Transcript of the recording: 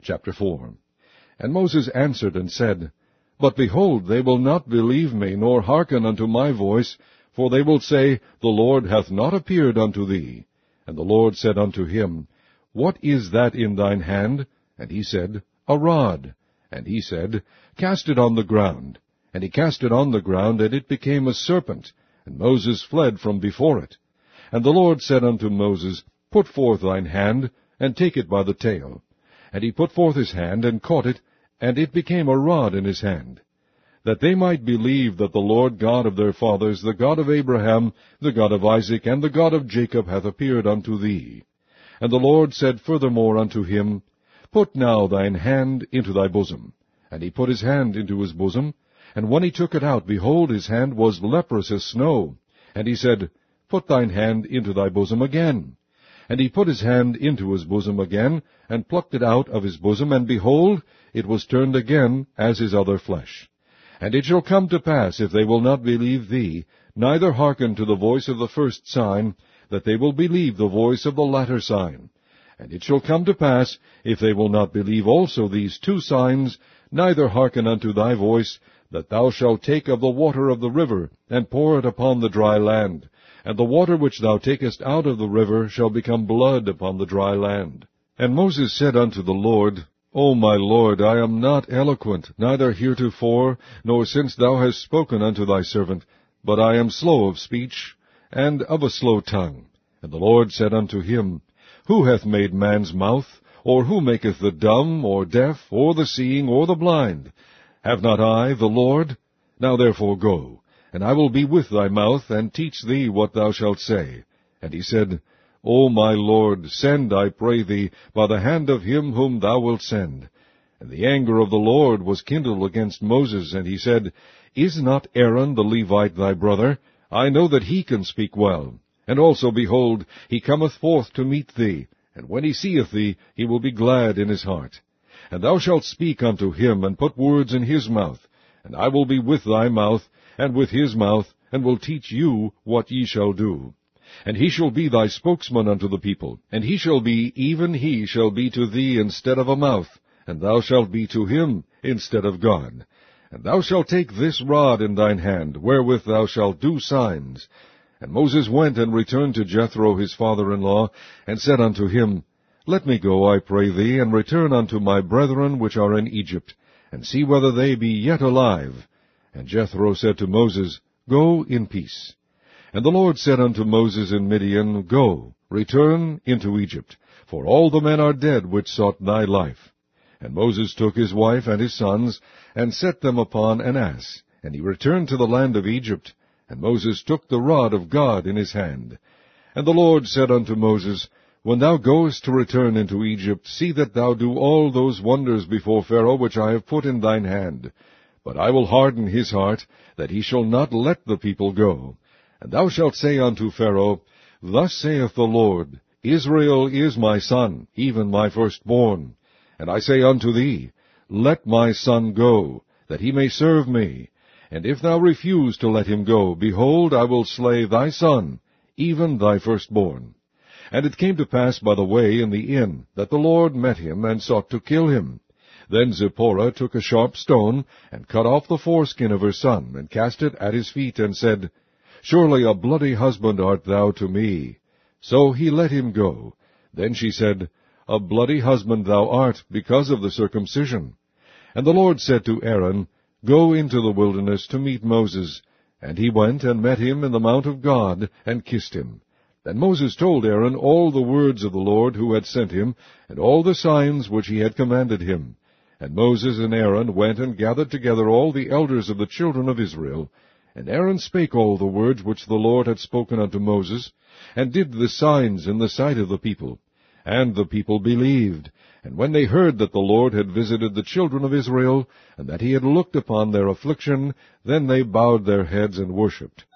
Chapter 4. And Moses answered and said, But behold, they will not believe me, nor hearken unto my voice, for they will say, The Lord hath not appeared unto thee. And the Lord said unto him, What is that in thine hand? And he said, A rod. And he said, Cast it on the ground. And he cast it on the ground, and it became a serpent, and Moses fled from before it. And the Lord said unto Moses, Put forth thine hand, and take it by the tail. And he put forth his hand, and caught it, and it became a rod in his hand, that they might believe that the Lord God of their fathers, the God of Abraham, the God of Isaac, and the God of Jacob, hath appeared unto thee. And the Lord said furthermore unto him, Put now thine hand into thy bosom. And he put his hand into his bosom, and when he took it out, behold, his hand was leprous as snow. And he said, Put thine hand into thy bosom again. And he put his hand into his bosom again, and plucked it out of his bosom, and behold, it was turned again as his other flesh. And it shall come to pass, if they will not believe thee, neither hearken to the voice of the first sign, that they will believe the voice of the latter sign. And it shall come to pass, if they will not believe also these two signs, neither hearken unto thy voice, that thou shalt take of the water of the river, and pour it upon the dry land. And the water which thou takest out of the river shall become blood upon the dry land. And Moses said unto the Lord, O my Lord, I am not eloquent, neither heretofore, nor since thou hast spoken unto thy servant, but I am slow of speech, and of a slow tongue. And the Lord said unto him, Who hath made man's mouth? Or who maketh the dumb, or deaf, or the seeing, or the blind? Have not I, the Lord? Now therefore go, and I will be with thy mouth, and teach thee what thou shalt say. And he said, O my Lord, send, I pray thee, by the hand of him whom thou wilt send. And the anger of the Lord was kindled against Moses, and he said, Is not Aaron the Levite thy brother? I know that he can speak well. And also, behold, he cometh forth to meet thee, and when he seeth thee, he will be glad in his heart. And thou shalt speak unto him, and put words in his mouth, and I will be with thy mouth, and with his mouth, and will teach you what ye shall do. And he shall be thy spokesman unto the people, and he shall be, even he shall be to thee instead of a mouth, and thou shalt be to him instead of God. And thou shalt take this rod in thine hand, wherewith thou shalt do signs. And Moses went and returned to Jethro his father-in-law, and said unto him, Let me go, I pray thee, and return unto my brethren which are in Egypt, and see whether they be yet alive. And Jethro said to Moses, Go in peace. And the Lord said unto Moses in Midian, Go, return into Egypt, for all the men are dead which sought thy life. And Moses took his wife and his sons, and set them upon an ass, and he returned to the land of Egypt. And Moses took the rod of God in his hand. And the Lord said unto Moses, When thou goest to return into Egypt, see that thou do all those wonders before Pharaoh which I have put in thine hand. But I will harden his heart, that he shall not let the people go. And thou shalt say unto Pharaoh, Thus saith the Lord, Israel is my son, even my firstborn. And I say unto thee, Let my son go, that he may serve me. And if thou refuse to let him go, behold, I will slay thy son, even thy firstborn. And it came to pass by the way in the inn, that the Lord met him, and sought to kill him. Then Zipporah took a sharp stone, and cut off the foreskin of her son, and cast it at his feet, and said, Surely a bloody husband art thou to me. So he let him go. Then she said, A bloody husband thou art, because of the circumcision. And the Lord said to Aaron, Go into the wilderness to meet Moses. And he went and met him in the mount of God, and kissed him. Then Moses told Aaron all the words of the Lord who had sent him, and all the signs which he had commanded him. And Moses and Aaron went and gathered together all the elders of the children of Israel. And Aaron spake all the words which the Lord had spoken unto Moses, and did the signs in the sight of the people. And the people believed. And when they heard that the Lord had visited the children of Israel, and that he had looked upon their affliction, then they bowed their heads and worshipped.